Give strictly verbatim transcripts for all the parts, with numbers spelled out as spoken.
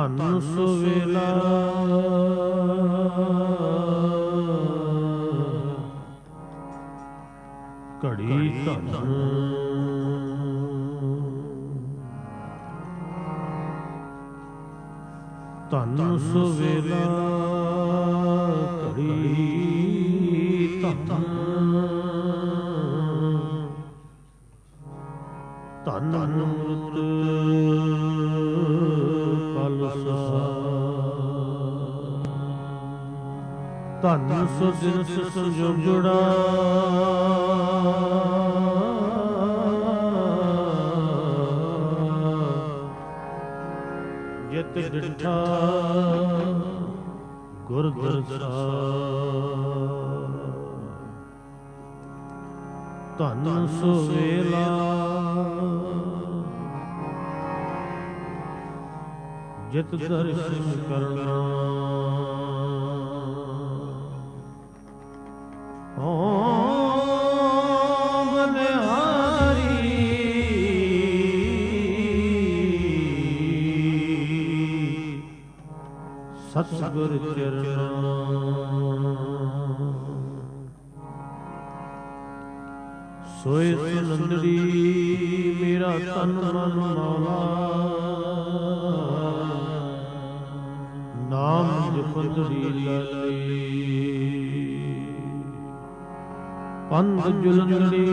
ਧਨ ਸੁਵੇਲਾ ਘੜੀ ਧਨ ਧਨ ਸੁਵੇਲਾ ਘੜੀ ਧਨ ਧਨ ਅੰਮ੍ਰਿਤ ਕਲਸਾ ਧਨ ਸੁਦਿਨ ਸੰਜੋਗੜਾ ਜਿਤ ਡਿਠਾ ਗੁਰ ਦਰਸਾ ਧਨ ਸੁਵੇਲਾ ਜਿਤ ਦਰਸ਼ਨ ਕਰਨਾ ਓਮ ਬਲਿਹਾਰੀ ਸਤਿਗੁਰ ਚਰਨਾਂ ਸੋਏ ਸੁਨੰਦੜੀ ਮੇਰਾ ਤਨ ਮਨ ਮੌਲਾ ਨਾਮ ਜਪੰਦੜੀ ਲਾਲੀ ਪੰਧ ਜੁਲੰਦੜੀ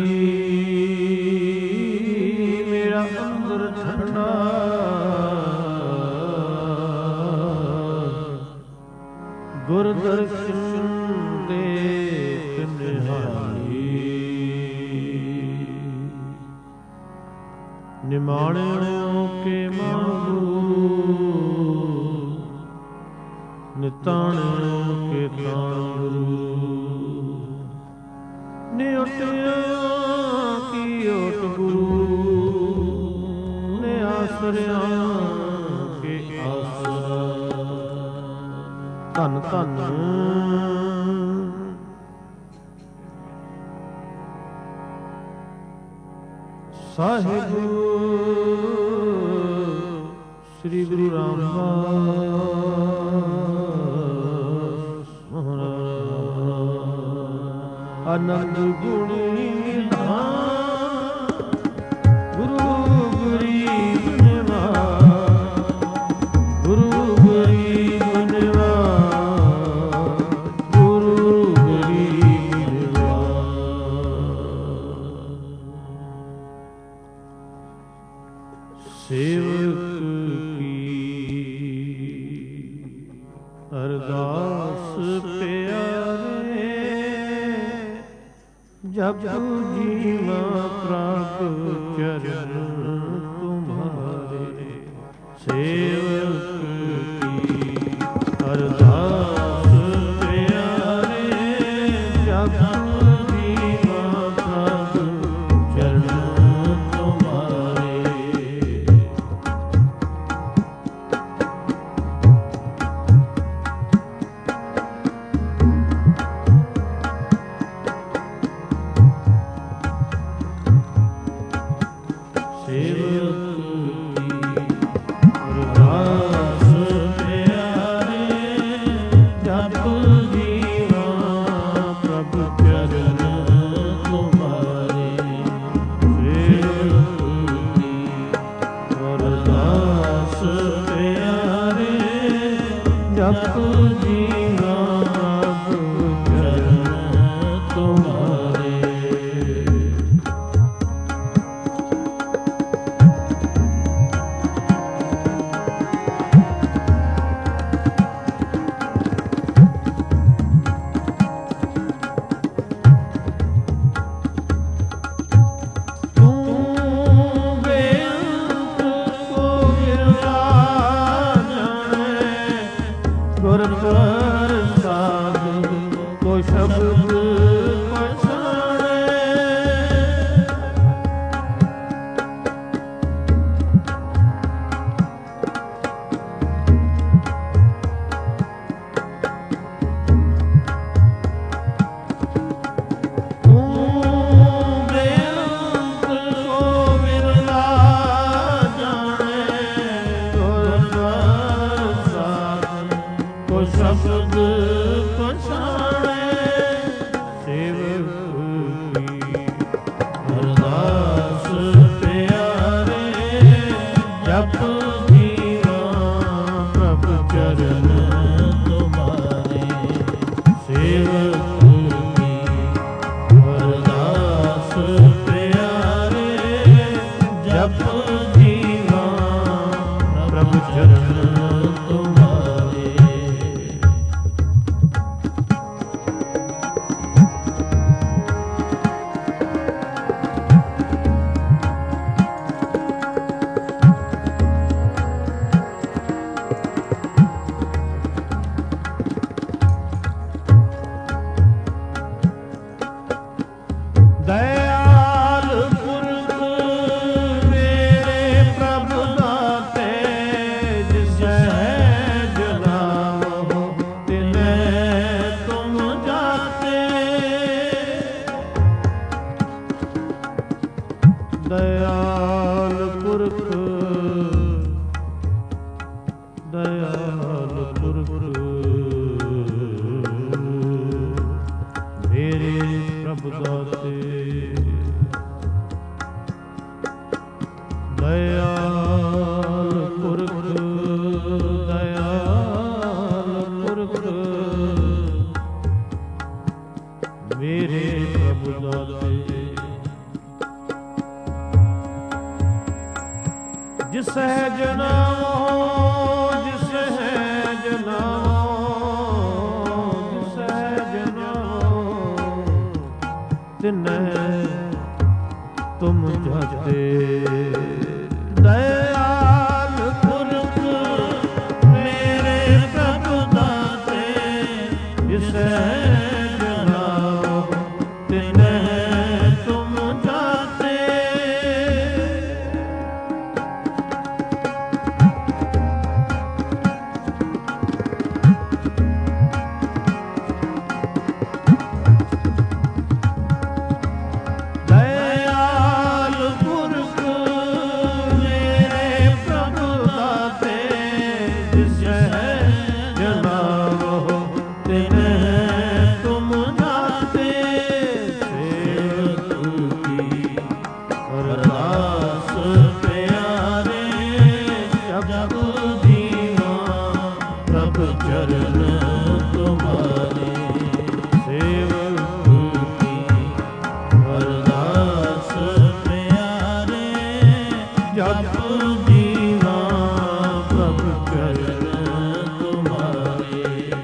ਮੇਰਾ ਅੰਦਰ ਠੰਡਾ ਗੁਰ ਦਰਸ਼ਨ ਦੇ ਨਿਹਾਲੀ ਨਿਮਾਣਿਓ ਕੇ ਮਾਨੂ ਨਿਤਾਣਿਓ ਕੇ ਤਾਣੂ ਨਿਉਟਿਆ ਕੀ ਓਟ ਗੁਰੂ ਨੇ ਆਸਰਿਆ ਕੇ ਆਸਰਾ ਧੰਨ ਧੰਨ ਸਾਹਿਬ ਸ੍ਰੀ ਗੁਰੂ ਰਾਮਦਾਸ ਆਨੰਦ ਗੁਣੀ ਨਿਧਾਨ ਗੁਰੂ ਗਰੀਬ ਨਿਵਾਜ ਗੁਰੂ ਗਰੀਬ ਨਿਵਾਜ ਗੁਰੂ ਗਰੀਬ ਨਿਵਾਜ ਸੇਵਕ ਕੀ ਅਰਦਾਸ ਪਿਆਰੇ ਜਬ ਜੀਵਾ ਪ੍ਰਭ ਚਰਨ ਤੁਮਹਾਰੇ ਸੇਵਕ ਕੀ ਅਰਦਾਸ ਪਿਆਰੇ ਜਬ ਜੀਵਾ ਪ੍ਰਭ ਚਰਨ ਤੁਮਹਾਰੇ ਸ਼ਬਦ ਪਛਾਣੇ ਸੇਵਕ ਕੀ ਅਰਦਾਸ ਪਿਆਰੇ ਜਪ ਜੀਵਾ ਪ੍ਰਭ ਚਰਨ ਤੁਮਾਰੇ ਸੇਵਕ ਕੀ ਅਰਦਾਸ ਪਿਆਰੇ ਜਪ ਜੀਵਾ ਪ੍ਰਭ ਚਰਨ ਤੁਮਾਰੇ ਦਇਆਲ ਪੁਰਖ ਮੇਰੇ ਪ੍ਰਭ ਦਾਤੇ ਜਿਸ ਸਹਿਜ ਨਾਮੋ ਤਿਨੈ ਤੁਮ ਜਾਤੇ ਦਇਆਲ ਪੁਰਖ ਦਇਆਲ ਪੁਰਖ ਮੇਰੇ ਪ੍ਰਭ ਦਾਤੇ ਦਇਆਲ ਪੁਰਖ ਦਇਆਲ ਪੁਰਖ ਮੇਰੇ ਪ੍ਰਭ ਦਾਤੇ ਜਿਸ ਸਹਿਜ ਨਾਮੋ ਜਿਸ ਸਹਿਜ ਨਾਮੋ ਜਿਸ ਸਹਿਜ ਨਾਮੋ ਤਿਨੈ ਤੁਮ ਜਾਤੇ ਦਇਆਲ ਪੁਰਖ ਮੇਰੇ ਪ੍ਰਭ ਦਾਤੇ ਜਿਸ ਸਹਿਜ ਨਾਮੋ ਤਿਨੈ ਤੁਮ ਜਾਤੇ ਦਇਆਲ ਪੁਰਖ ਮੇਰੇ ਪ੍ਰਭ ਦਾਤੇ ਜਿਸ ਸਹਿਜ ਨਾਮੋ ਤਿਨੈ ਤੁਮ ਜਾਤੇ ਸੇਵਕ ਕੀ ਅਰਦਾਸ ਪਿਆਰੇ ਜਪ ਜੀਵਾ ਪ੍ਰਭ ਚਰਨ ਤੁਮਾਰੇ ਸੇਵਕ ਕੀ ਅਰਦਾਸ ਪਿਆਰੇ ਜਪ ਜੀਵਾ ਪ੍ਰਭ ਚਰਨ ਤੁਮਾਰੇ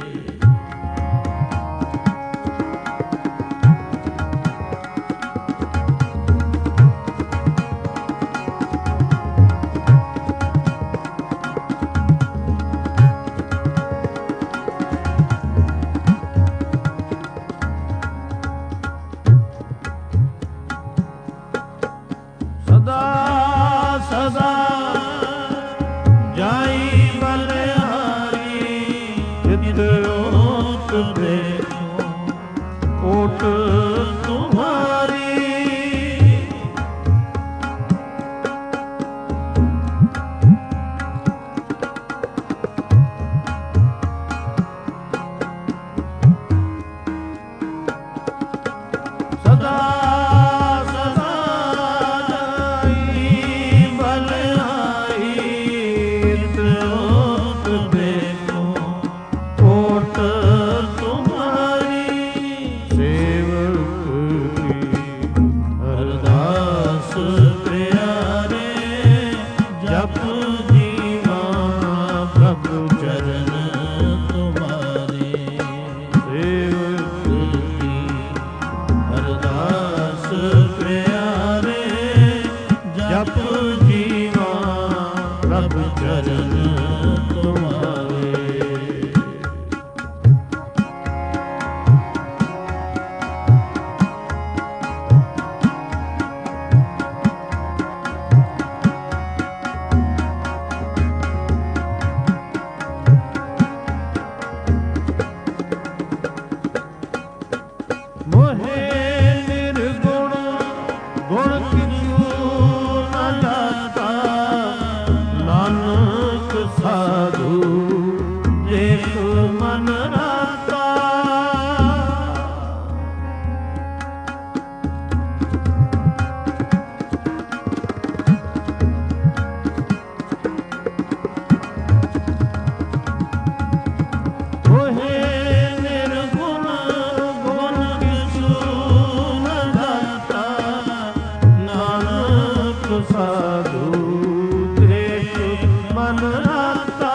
ਸਦਾ ਸਦਾ ਜਾਈ ਬਲਿਹਾਰੀ ਚਿਤ ਓਟ ਦੇਖੋ ਓਟ ਤੁਮਾਰੀ ਸਦਾ ਸਦਾ ਜਾਈ ਬਲਿਹਾਰੀ ਚਿਤ ਓਟ ਦੇਖੋ ਓਟ ਤੁਮ ਸੇਵਕ ਮਨ ਰਾਤਾ ਸਾਧੂ ਦੇਖ ਮਨ ਰਾਤਾ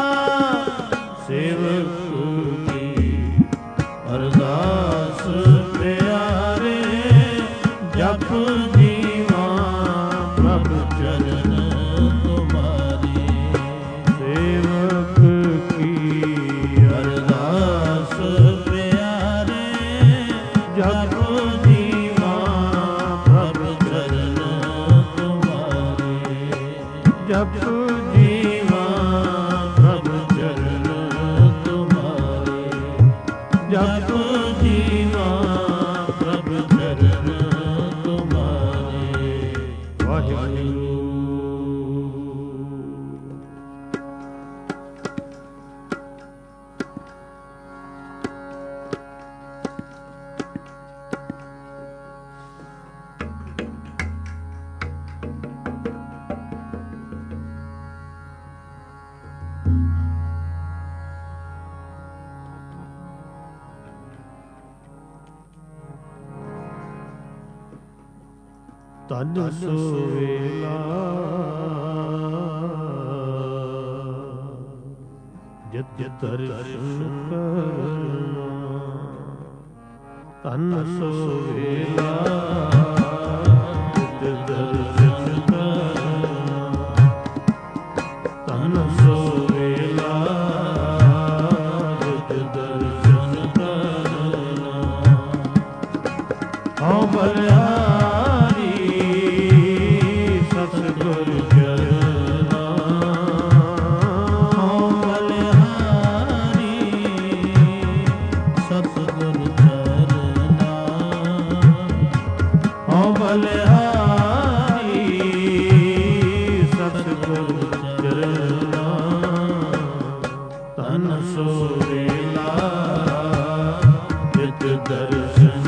ਸੇਵਕ ਕੀ ਅਰਦਾਸ ਪਿਆਰੇ ਜਪ ਜੀਵਾ ਪ੍ਰਭ ਚਰਨ ਤੁਮਾਰੇ ਸੇਵਕ ਕੀ ਅਰਦਾਸ ਪਿਆਰੇ ਜਪ ਜੀਵਾ ਪ੍ਰਭ ਚਰਨ ਜਪ ਜੀਵਾ ਪ੍ਰਭ ਚਰਨ ਤੁਮਾਰੇ ਜਪ ਜੀਵਾ ਪ੍ਰਭ ਚਰਨ ਤੁਮਾਰੇ ਵਾਹਿਗੁਰੂ। ਤਨ ਸੋਵੇਲਾ ਜਿਤ ਦਰਸ਼ਨ ਕਰਨਾ ਤਨ ਸੋਵੇਲਾ ਜਿਤ ਦਰਸ਼ਨ ਕਰਨਾ ਤਨ ਸੋਵੇਲਾ ਜਿਤ ਦਰਸ਼ਨ ਕਰਨਾ ਹਉ ਬਲਿਆ ਸਤਿਗੁਰ ਚਰਨਾ ਹਉ ਬਲਿਹਾਰੀ ਸਤਿਗੁਰ ਚਰਨਾ ਹਉ ਬਲਿਹਾਰੀ ਸਤਿਗੁਰ ਚਰਨਾ ਤਨ ਸੋਵੇਲਾ ਜਿਤ ਦਰਸ਼ਨ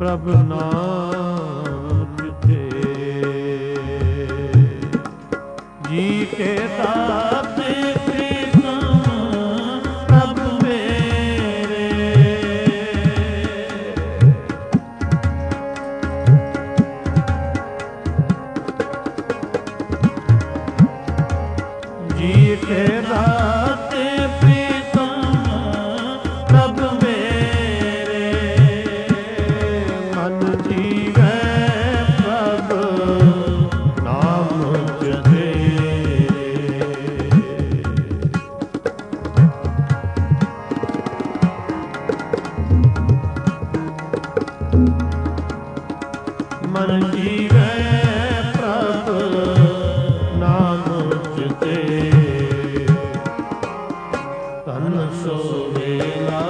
ਪ੍ਰਭ ਨਾਮ ਤੇ ਜੀ ਕੇ ਦਾਤੇ ਪ੍ਰੀਤਮ ਪ੍ਰਭ ਮੇਰੇ ਜੀ ਕੇ ਦਾਤੇ ਪ੍ਰੀਤਮ ਪ੍ਰਭ ਮੇਰੇ ਮਨ ਜੀਵੈ ਪ੍ਰਭ ਨਾਮ ਜਤੇ ਮਨ ਜੀਵੈ ਪ੍ਰਭ ਨਾਮ ਜਤੇ ਤਨ ਸੋਵੇਲਾ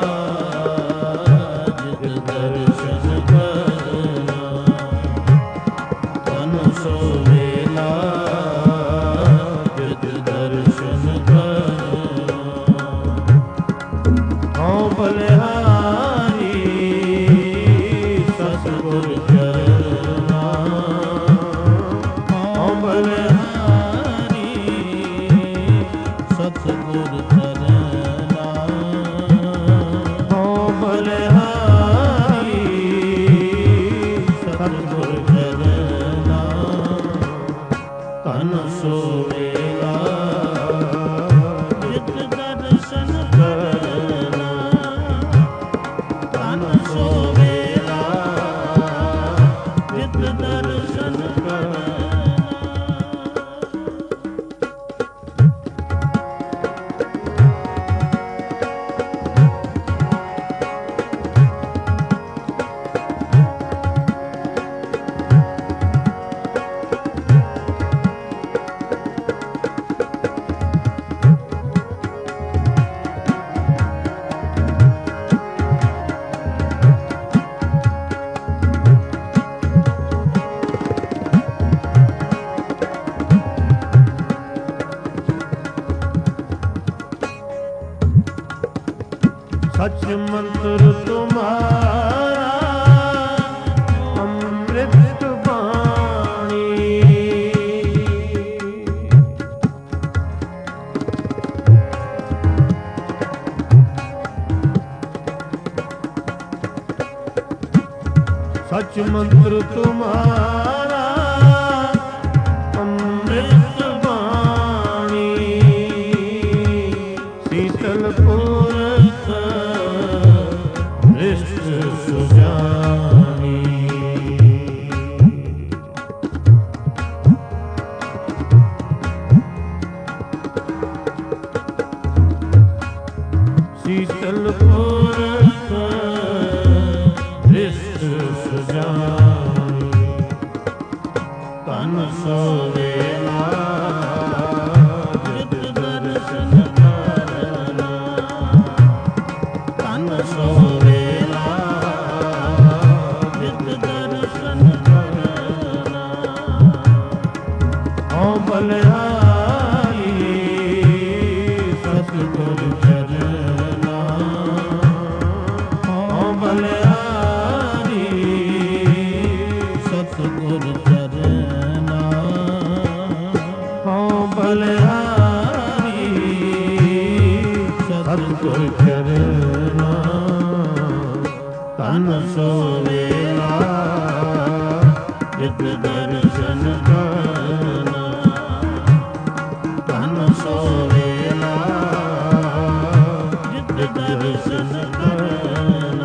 ਜਿਤ ਦਰਸ਼ਨ ਕਰਨਾ ਤਨ ਸੋਵੇਲਾ ਜਿਤ ਦਰਸ਼ਨ ਕਰਨਾ ਹਉ ਬਲਿਹਾਰੀ ਸਤਿਗੁਰ ਚਰਨਾ ਹਉ ਬਲਿਹਾਰੀ ਸਤਿਗੁਰ ਚਰਨਾ ਹਉ ਬਲਿਹਾਰੀ ਸਤਿਗੁਰ ਚਰਨਾ ਤਨ ਸੋਵੇਲਾ ਜਿਤ ਦਰਸ਼ਨ ਕਰਨਾ ਤਨ ਸੋਵੇਲਾ ਜਿਤ ਦਰਸ਼ਨ ਕਰਨਾ सच मंत्र तुम्हारा अमृत वाणी सच मंत्र तुम्हारा अमृत वाणी शीतल पुरख दृष्ट सुजानी शीतल पुरख दृष्ट सुजानी तन सोवेला जित दर्शन करना तन सोवेला जित दर्शन करना हਉ बलिहारी सतਿਗੁਰ ਚਰਨਾ ਹਉ ਬਲਿਹਾਰੀ ਸਤਿਗੁਰ ਚਰਨਾ ਹਉ ਬਲਿਹਾਰੀ ਸਤਿਗੁਰ ਚਰਨਾ ਤਨ ਸੋਵੇਲਾ ਜਿਤ ਦਰਸ਼ਨ ਕਰਨਾ ਤਨ ਸੋਵੇਲਾ ਜਿਤ ਦਰਸ਼ਨ ਕਰਨਾ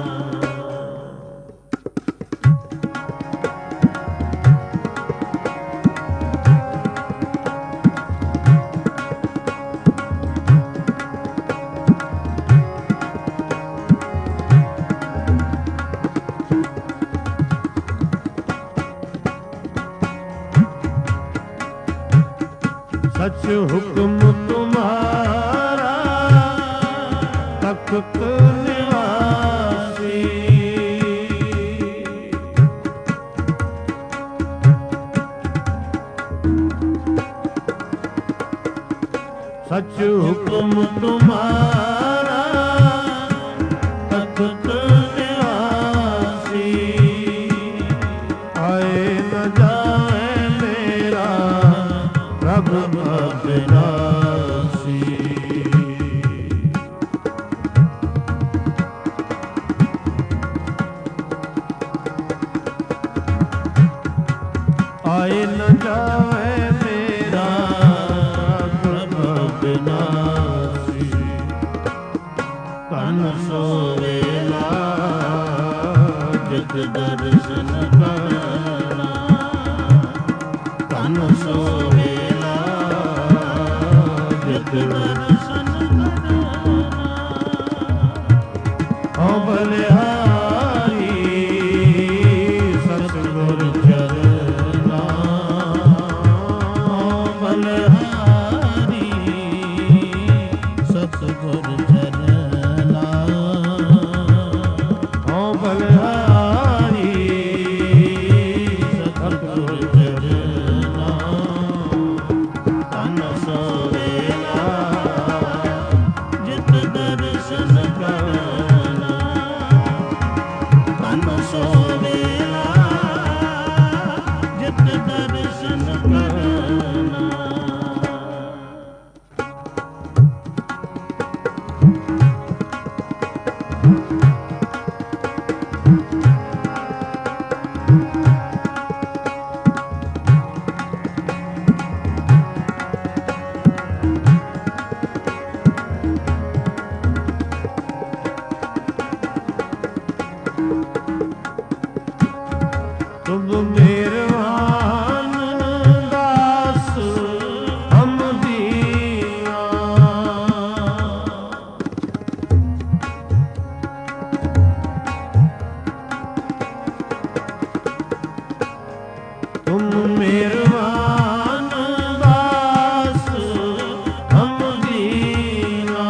सच हुक्म तुम्हारा तख्त निवासी सच हुक्म तुम्हारा तख्त निवासी ਪਾਏ ਨ ਜਾਵੇ ਮੇਰਾ ਪ੍ਰਭ ਬਿਨਾਸੀ। ਤਨ ਸੋਵੇਲਾ ਜਿਤ ਦਰਸ਼ਨ ਕਰਨਾ, ਤਨ ਸੋਵੇਲਾ ਜਿਤ ਦਰਸ਼ਨ ਕਰਨਾ। ਹਉ ਬਲਿਹਾਰੀ ਸਤਿਗੁਰ ਚਰਨਾ, ਹਉ ਬਲਿਹਾਰੀ ਸਤਿਗੁਰ ਚਰਨਾ, ਹਉ ਬਲਿਹਾਰੀ ਸਤਿਗੁਰ ਚਰਨਾ। ਤਨ ਸੋਵੇਲਾ ਜਿਤ ਦਰਸ਼ਨ ਕਰਨਾ, ਤਨ ਸੋਵੇਲਾ ਜਿਤ ਦਰਸ਼ਨ ਕਰਨਾ। ਤੁਮ ਮਿਹਰਬਾਨ ਦਾਸ ਹਮ ਦੀਨਾ, ਤੁਮ ਮਿਹਰਬਾਨ ਦਾਸ ਹਮ ਦੀਨਾ।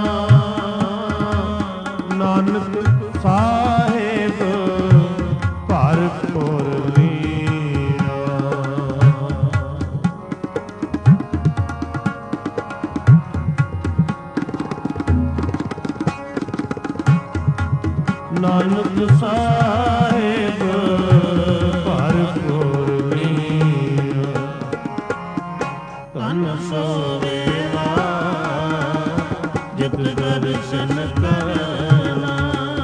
ਨਾਨਕ ਸਾਹਿਬ ਭਰਪੁਰ ਲੀਨਾ, ਨਾਨਕ ਸਾਹਿਬ ਭਰਪੁਰ ਲੀਨਾ। ਤਨ ਸੋਵੇਲਾ ਜਿਤ ਦਰਸ਼ਨ ਕਰਨਾ,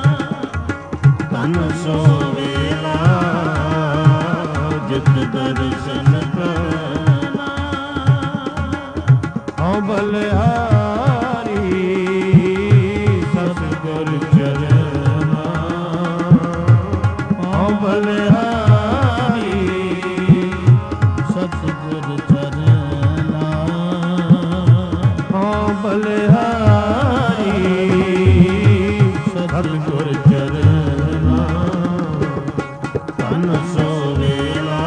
ਤਨ ਸੋਵੇਲਾ ਜਿਤ ਦਰਸ਼ਨ ਕਰਨਾ। ਹਉ ਬਲਿਹਾਰੀ ਸਤਿਗੁਰ ਚਰਨਾ, ਹਉ ਬਲਿਹਾਰੀ ਸਤਿਗੁਰ ਚਰਨਾ, ਹਉ ਬਲਿਹਾਰੀ ਸਤਿਗੁਰ ਚਰਨਾ। ਤਨ ਸੋਵੇਲਾ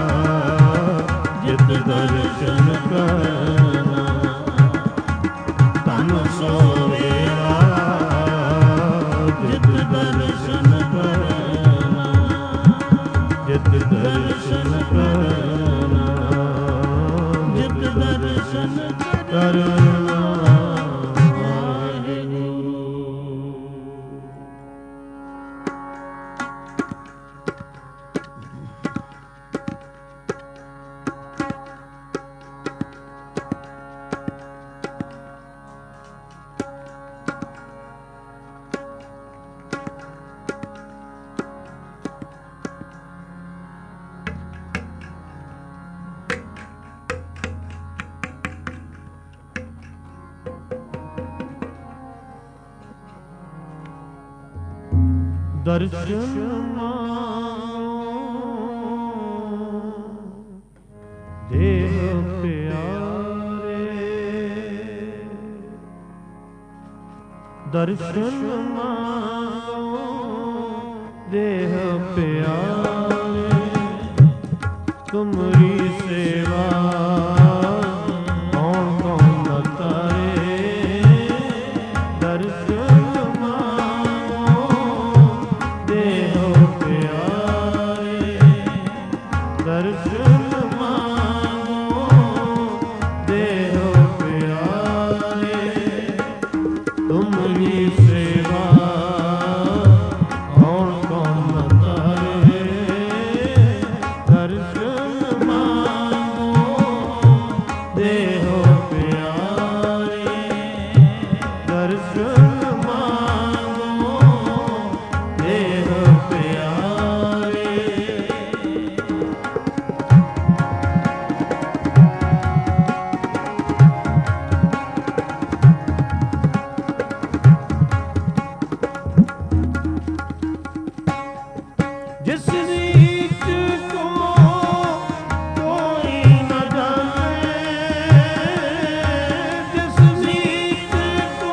ਜਿਤ ਦਰਸ਼ਨ ਕਰਨਾ, ਤਨ ਸੋਵੇਲਾ ਜਿਤ ਦਰਸ਼ਨ ਕਰਨਾ, ਜਿਤ ਦਰਸ਼ਨ ਕਰਨਾ, ਜਿਤ ਦਰਸ਼ਨ ਕਰਨਾ। ਦਰਸ਼ਨ ਦੇਹ ਪਿਆਰੇ, ਦਰਸ਼ਨ ਦੇਹ ਪਿਆਰੇ। ਤੁਮਰੀ ਸੇਵਾ ਕੌਣ ਕੌਣ ਨ ਕਰੇ, ਦਰਸ਼ਨ ਦਰਸ਼ਨ ਮਾਂਗੋ ਦੇਹ ਪਿਆਰੇ। ਤੁਮਰੀ ਸੇਵਾ ਕੌਣ ਕੌਣ ਨ ਕਰੇ, ਦਰਸ਼ਨ ਮਾਂਗੋ ਦੇਹ ਪਿਆਰੇ। ਦਰਸ਼ਨ ਮਾਂਗੋ ਦੇਹ ਪਿਆਰੇ। रीत को कोई न जाने, जिस रीत को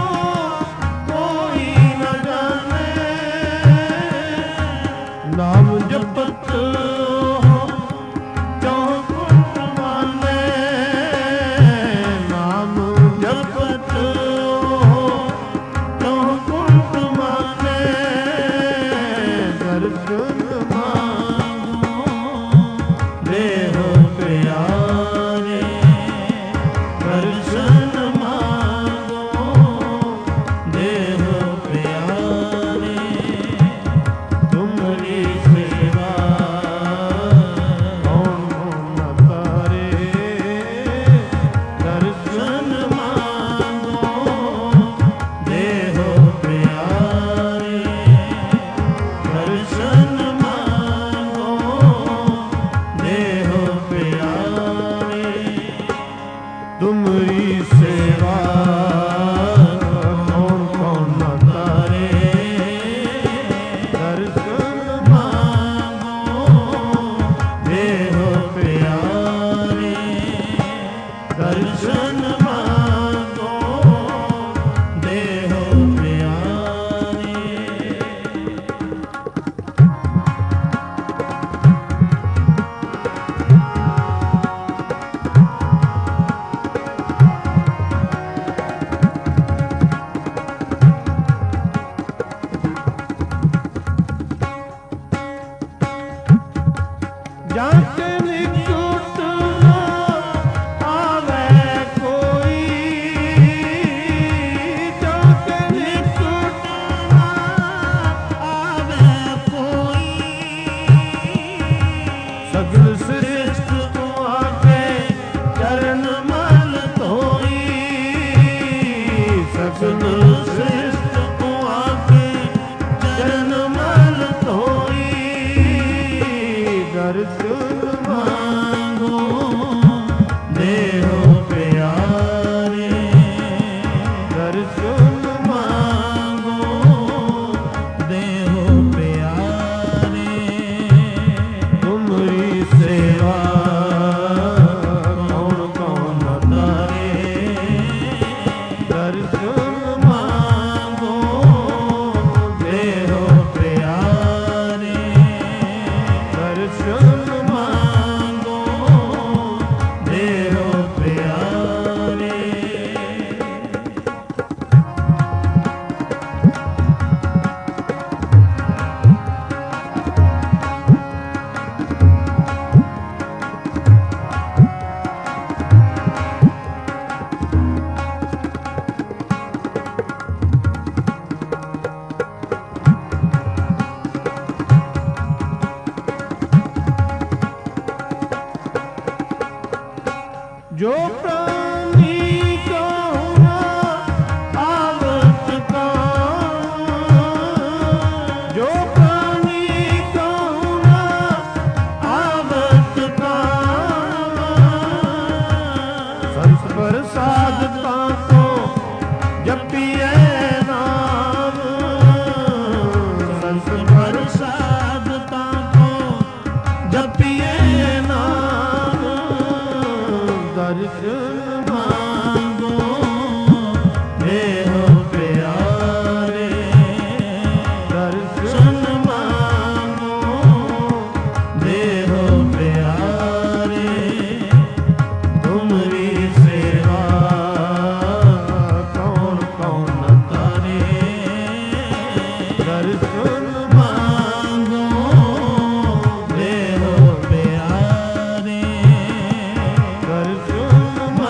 कोई न जाने, नाम जपत हो चौकुट माने, नाम जपत हो चौकुट माने, दर्शन मांगो देहो प्यारे, दर्शन मांगो देहो प्यारे, तुमरी सेवा कौन न करे, दर्शन मांगो देहो प्यारे, दर्शन मांगो देहो प्यारे, तुमरी सेवा कौन कौन न करे, दर्शन मांगो देहो प्यारे, दर्शन मांगो देहो प्यारे। जाके निकुट न आवे कोई, जाके निकुट न आवे कोई, सगल श्रेष्ठ को आके चरण मल धोई, सगल श्रेष्ठ को आके चरण मल धोई, दर्शन मांगो देहो प्यारे, दर्शन मांगो देहो प्यारे, तुमरी सेवा कौन कौन तारे, दर्शन मांगो देहो प्यारे, दर्शन मांगो देहो प्यारे। जो प्राणी को हुआ आवत का, जो प्राणी को हुआ आवत का, संत प्रसादता को जपिए नाम, संत प्रसादता को जपिए नाम, दर्शन मांगो देहो प्यारे, दर्शन मांगो देहो प्यारे, तुमरी सेवा कौन कौन तारे, दर्शन मांगो देहो प्यारे, दर्शन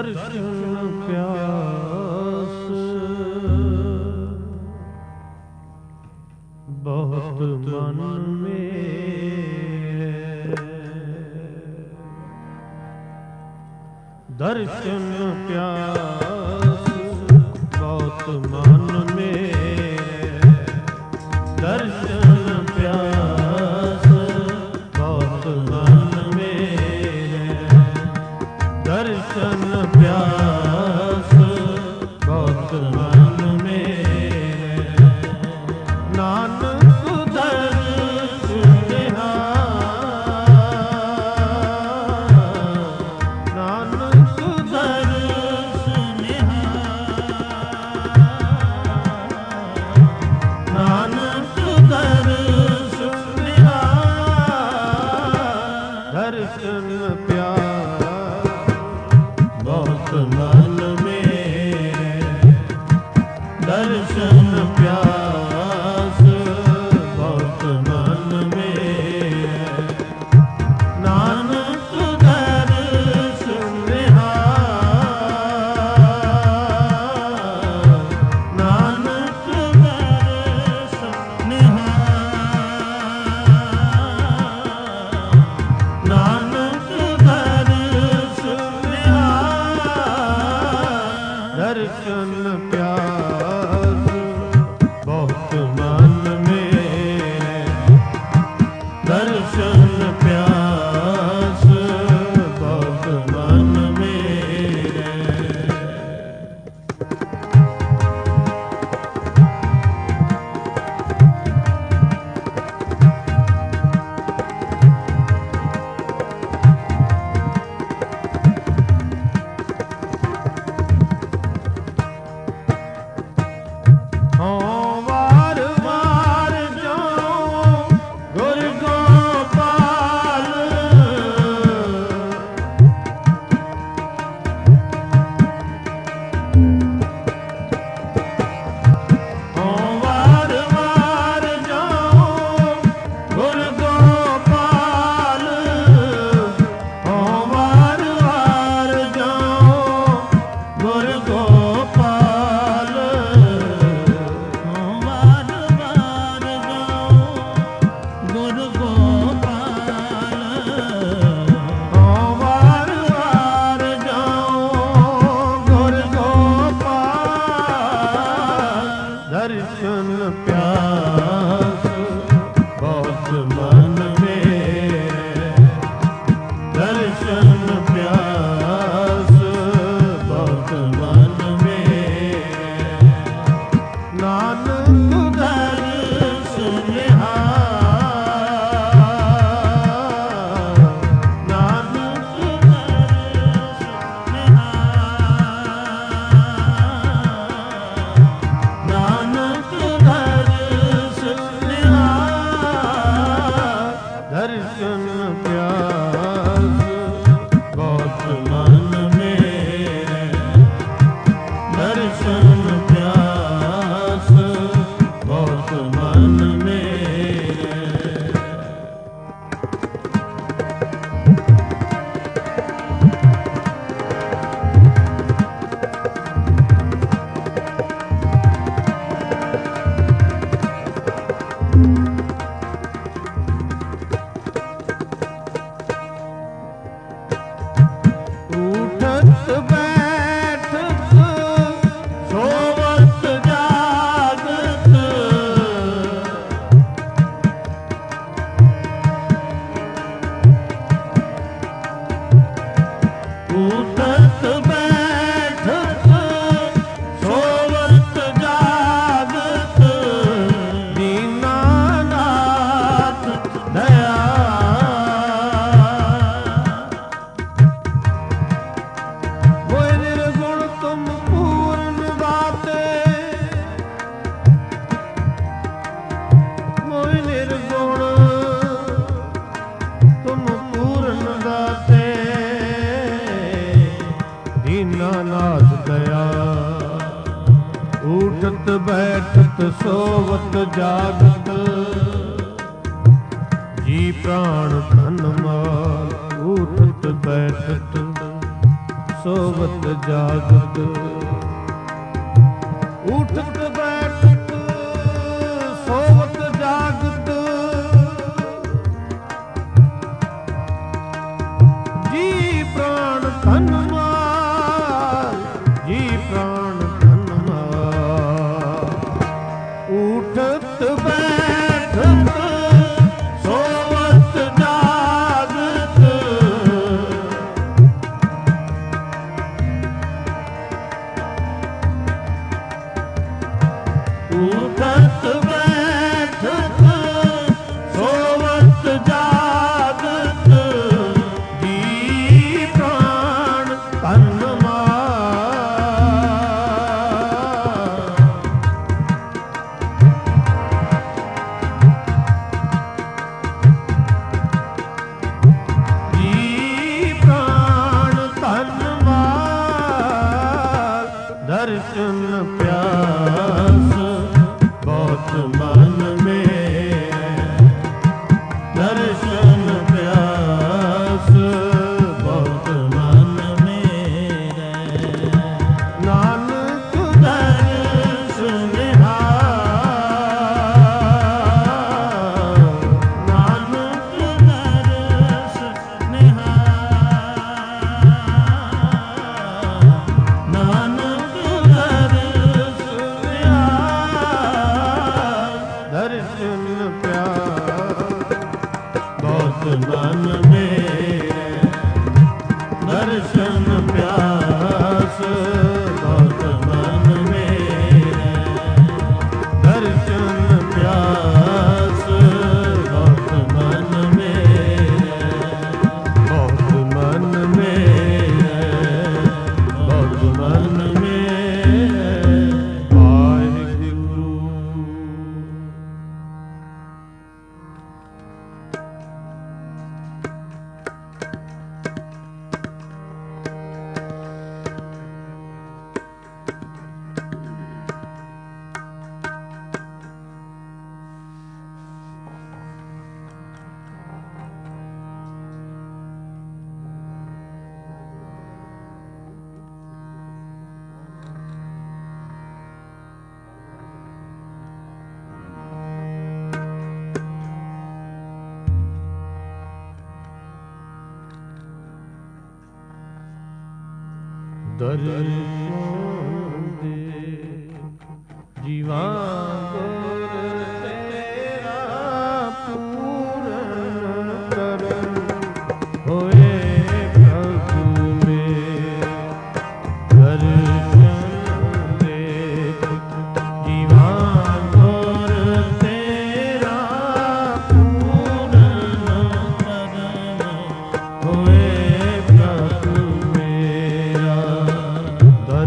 दर्शन प्यास बहुत मन में, दर्शन प्यास बहुत मन में, दर्शन प्यास बहुत मन में, दर्शन प्यास बहुत मन में, नानक दर्श निहार, नानक दर्श निहार, नानक दर्श निहार, दर्शन प्यास बहुत मन में, दर्शन प्यास बहुत मन में, नानक दर्श निहार, नानक दर्श निहार, नानक दर्श निहार, दर्शन प्यास बहुत मन में, दर्शन प्यास बहुत मन में। हाँ वार वार जाऊं गुर गोपाल, हाँ वार वार जाऊं गुर गोपाल, हाँ वार वार जाऊं गुर गोपाल, वार वार जाऊं गुर गोपाल, हाँ वार वार जाऊं गुर गोपाल, दर्शन प्यास बहुत मन में, दर्शन प्यास बहुत मन में, नानक दर्श निहार, नानक दर्श निहार, नानक दर्श निहार, दर्शन प्यास बहुत मन में, दर्शन प्यास बहुत मन में। उठत बैठत सोवत जागत, उठत बैठत सोवत जागत, दीनानाथ दया, मोहि निर्गुण तुम पूर्ण दाते, मोहि निर्गुण तुम पूर्ण दाते, दीनानाथ दया, उठत बैठत सोवत जागत, जी प्राण धन माल, उठत बैठत ਸੋਵਤ ਜਾਗਤ ਉਠਤ ਬੈਠਤ ਸੋਵਤ ਜਾਗਤ ਜੀ ਪ੍ਰਾਣ ਧਨ ਮਾਲ ਜੀ ਪ੍ਰਾਣ ਧਨ ਮਾਲ ਉਠਤ ਬੈਠਤ ਸੋਵਤ ਜਾਗਤ ਉਠਤ ਬੈਠਤ ਸੋਵਤ ਜਾਗਤ ਜੀ ਪ੍ਰਾਣ ਧਨ ਮਾਲ ਜੀ ਪ੍ਰਾਣ ਧਨ ਮਾਲ ਦਰਸ਼ਨ ਪਿਆਸ ਬਹੁਤ ਮਨ ਮੇ ਦਰਸ਼ਨ ਪਿਆਸ ਬਹੁਤ ਮਨ ਮੇਰੇ ਨਾਨਕ ਦਰਸ਼ਨ ਨਿਹਾਲ ਨਾਨਕ ਦਰਸ਼ਨ ਨਿਹਾਲ ਨਾਨਕ ਦਰਸ਼ਨ ਨਿਹਾਲ ਦਰਸ਼ਨ ਪਿਆਰ ਬਹੁਤ ਮਨ ਮੇਰੇ ਦਰਸ਼ਨ ਪਿਆਸ ਬਹੁਤ ਮਨ ਮੇਰੇ ਦਰਸ਼ਨ ਪਿਆਸ ਬਹੁਤ ਮਨ ਮੇਰੇ ਬਹੁਤ ਮਨ ਮੇਰੇ ਬਹੁਤ ਮਨ ਮੇਰੇ ਵਾਹਿਗੁਰੂ। ਦਰਸ਼ਨ ਦੇ ਜੀਵਾਂ ਗੁਰ ਤੇਰਾ ਪੂਰਨ ਕਰਨ ਹੋਏ ਪ੍ਰਭੂ ਮੇਰੇ ਦਰਸ਼ਨ ਦੇ ਜੀਵਾਂ ਗੁਰ ਤੇਰਾ ਪੂਰਨ ਕਰਨ ਹੋਏ ਪ੍ਰਭੂ ਮੇਰਾ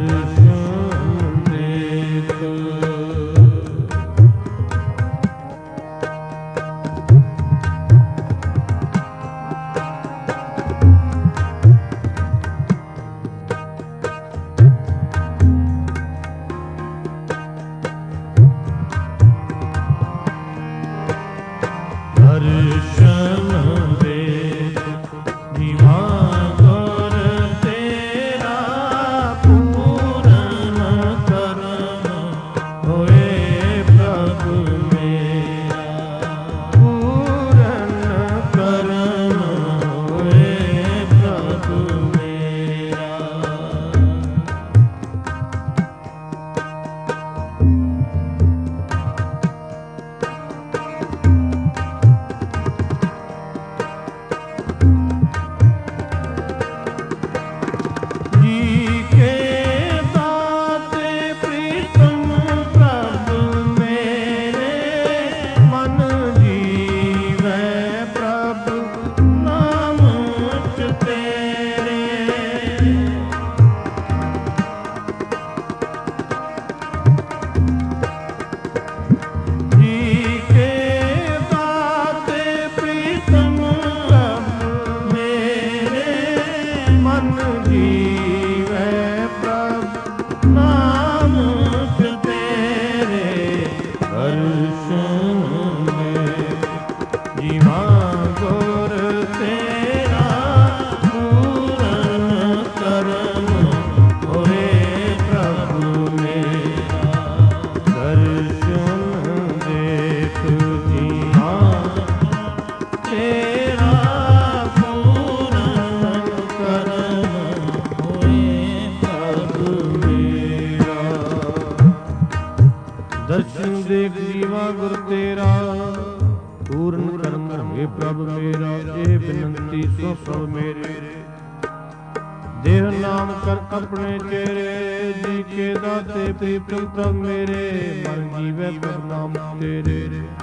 ਜੀਵਾ ਗੁਰ ਤੇਰਾ ਪੂਰਨ ਕਰਮ हे ਪ੍ਰਭ ਮੇਰਾ ਇਹ ਬਿਨੰਤੀ ਸੋ ਪ੍ਰਭ ਮੇਰੇ ਦੇਹ ਨਾਮ ਕਰ ਆਪਣੇ ਚਿਹਰੇ ਜੀ ਕੇ ਦਾਤੇ ਪ੍ਰੀਤਮ ਪ੍ਰਭ ਮੇਰੇ ਮਨ ਜੀਵੇ ਪ੍ਰਭ ਨਾਮ ਤੇਰੇ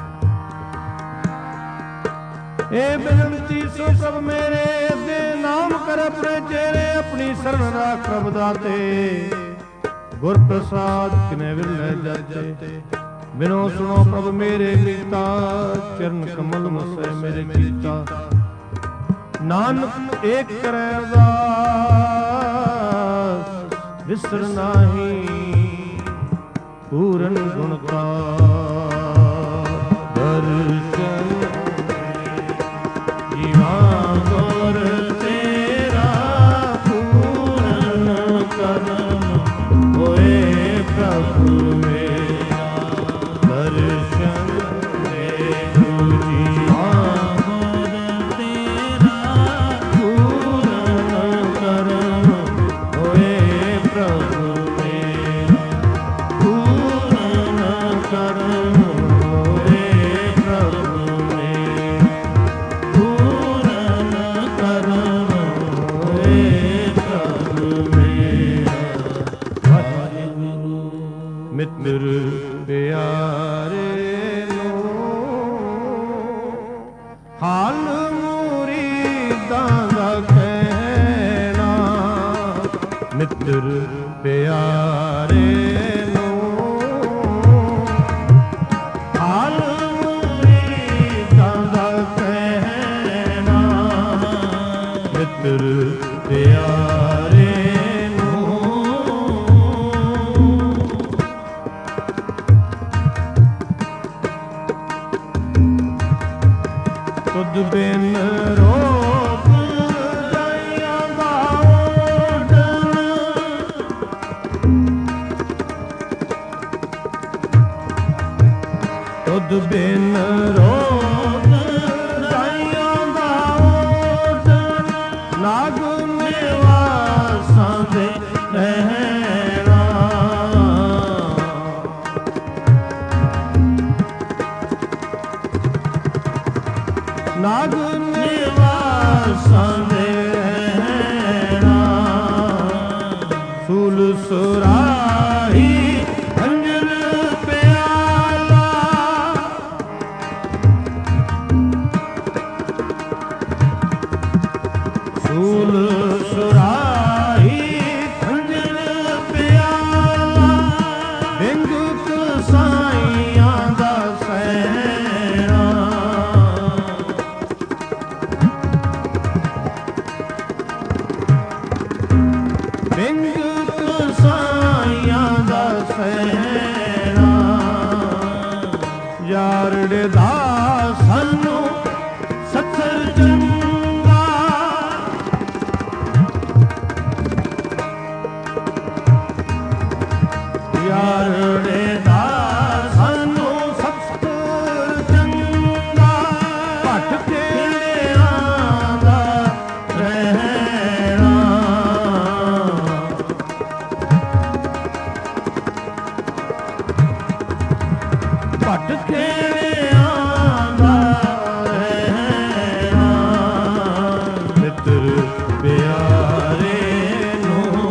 ਇਹ ਬਿਨੰਤੀ ਸੋ ਪ੍ਰਭ ਮੇਰੇ ਦੇ ਨਾਮ ਕਰ ਆਪਣੇ ਚਿਹਰੇ ਆਪਣੀ ਸ਼ਰਨ ਰਾਖ ਪ੍ਰਭ ਦਾਤੇ ਗੁਰ ਪ੍ਰਸਾਦ ਕਿਨੇ ਵਿਲੇ ਜਾਤੇ ਬਿਨੋ ਸੁਣੋ ਪ੍ਰਭ ਮੇਰੇ ਕੀਤਾ ਚਰਨ ਕਮਲ ਮਸੈ ਮੇਰੇ ਕੀਤਾ ਨਾਨਕ ਏਕ ਕਰੈ ਅਰਦਾਸ ਵਿਸਰ ਨਾਹੀ ਪੂਰਨ ਗੁਣ ਕਾ ਦਰਸ਼ਨ ਜੀਵਾ ਗੁਰ ਤੇਰਾ ਪੂਰਨ ਕਰਮ ਹੋਏ ਪ੍ਰਭੂ ਮੇਰਾ ਦਰਸ਼ਨ ਦੇ ਜੀਵਾ ਮਿੱਤਰ ਪਿਆਰੇ ਨੂੰ ਹਾਲ ਮੁਰੀਦਾਂ ਦਾ ਕਹਿਣਾ ਮਿੱਤਰ ਪਿਆਰੇ ਨੂੰ ਹਾਲ ਮੁਰੀਦਾਂ ਦਾ ਕਹਿਣਾ ਮਿੱਤਰ ਪਿਆਰੇ ਤੁਧ ਬਿਨ ਰੋਗ ਦਾਈਆਂ ਦਾ ਓਢਣ ਤੁਧ ਬਿਨ ਰੋਗ ਦਾਈਆਂ ਦਾ ਓਢਣ ਨਾਗ ਨਿਵਾਸਾਂ ਦੇ ਰਹਿਣਾ ਨਾਗ ਨਿਵਾਸਾਂ ਦੇ ਰਹਿਣਾ ਸੂਲ ਸੁਰਾਹੀ ਅੰਜਨ ਪਿਆਲਾ ਸੂਲ ਸੁਰਾਹੀ ਅੰਜਨ ਪਿਆਲਾ ਬਿੰਗ ਕਸਾਈਆਂ ਦਾ ਸਹਿਣਾ ਬਿੰਗ ਕਸਾਈਆਂ ਦਾ ਸਹਿਣਾ ਯਾਰੜੇ ਦਾ ਸਾਨੂੰ ਸੱਚਰ ਚੰਗਾ ਯਾਰੜੇ ਦਾ ਸਾਨੂੰ ਸੱਚਰ ਚੰਗਾ ਭਟ ਕਿਹੜਿਆਂ ਦਾ ਰਹਿਣਾ ਭਟ ਖੇੜਿਆਂ ਦਾ ਰਹਿਣਾ ਮਿੱਤਰ ਪਿਆਰੇ ਨੂੰ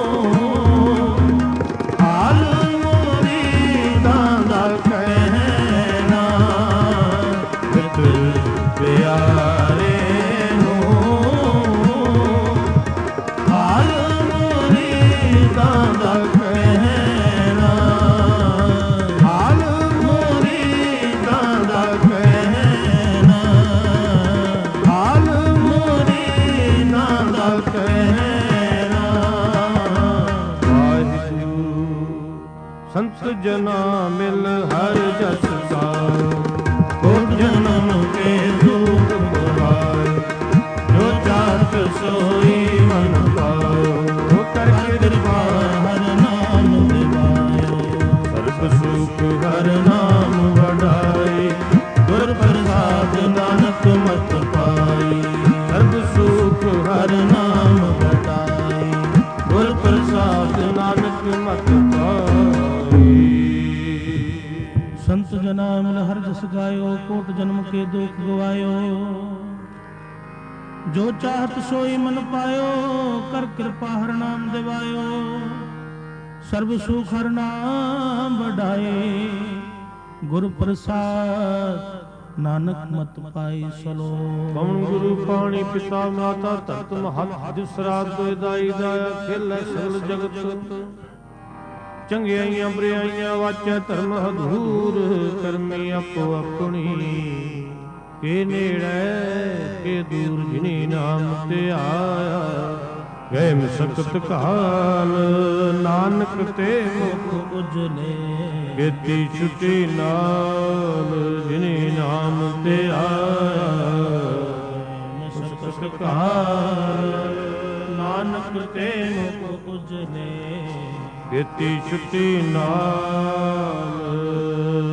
ਹਾਲ ਮੁਰੀਦਾਂ ਦਾ ਕਹਿਣਾ ਮਿੱਤਰ ਪਿਆਰੇ ਨੂੰ ਹਾਲ ਮੁਰੀਦਾਂ ਦਾ ਕਹਿਣਾ ਹਾਲ ਮੁਰੀਦਾਂ ਮਿਲ ਹਰ ਜਸ ਗਾਇਓ, ਕੋਟ ਜਨਮ ਕੇ ਦੁਖ ਗਵਾਇਓ। ਜੋ ਚਾਹਤ ਸੋਈ ਮਨ ਪਾਇਓ, ਕਰ ਕਿਰਪਾ ਹਰ ਨਾਮ ਦਿਵਾਇਓ। ਸਰਬ ਸੁਖ ਹਰ ਨਾਮ ਵਡਾਏ, ਗੁਰ ਪ੍ਰਸਾਦ ਨਾਨਕ ਮਤ ਪਾਈ ਸਲੋ। ਪਵਨ ਗੁਰੂ ਪਾਣੀ ਪਿਤਾ ਮਾਤਾ ਧਰਤ ਮਹਤ, ਦਿਸਰਾ ਦੁਇ ਦਾਈ ਦਾਇਆ ਖੇਲੇ ਸਗਲ ਜਗਤ। ਚੰਗਿਆਈਆਂ ਬਰਿਆਈਆਂ ਵਾਚੈ ਧਰਮ ਹਦੂਰ, ਕਰਮੀ ਆਪੋ ਆਪਣੀ ਕੇ ਨੇੜੇ ਕੇ ਦੂਰ। ਜਿਨੀ ਨਾਮ ਤੇ ਆਇਆ ਗਏ ਮਸਕਤ ਕਾਲ, ਨਾਨਕ ਤੇ ਮੁਖ ਉਜਲੇ ਕੀਤੀ ਛੁਟੀ ਨਾਲ। ਜਿਨੀ ਨਾਮ ਤੇ ਆਇਆ ਮਸਕਤ ਕਾਲ, ਨਾਨਕ ਤੇ ਮੁਖ ਉਜਲੇ ਕੀਤੀ ਛੁਟੀ ਨਾਲ।